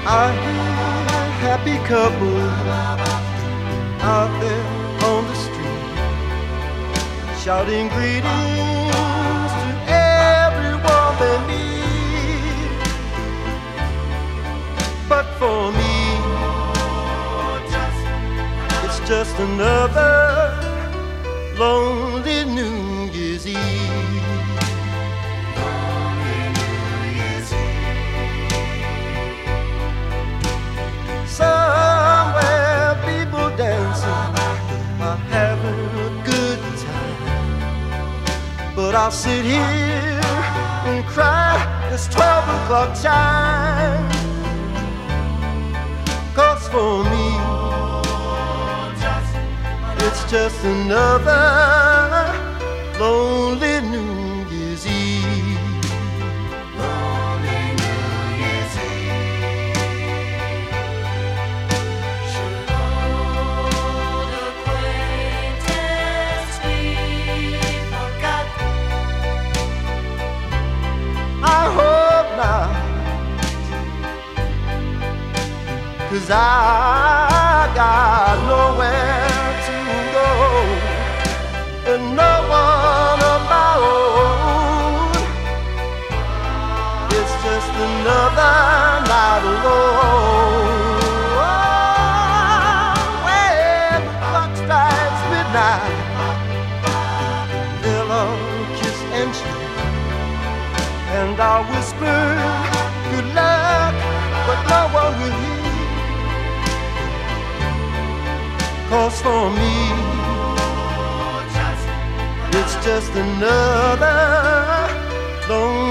I hear a happy couple out there on the street shouting greetings to everyone they meet. But for me, it's just another lonely New Year's Eve. Somewhere people dancing are having a good time, but I'll sit here and cry. It's 12 o'clock time. 'Cause for me, it's just another lonely New Year's Eve. Lonely New Year's Eve. Should old acquaintance be forgot? I hope not, 'cause I got nowhere to go and no one of my own. It's just another night alone. Oh, when the clock strikes midnight, they'll all kiss and shake, and I'll whisper good luck, but no one will hear. 'Cause for me, it's just another lonely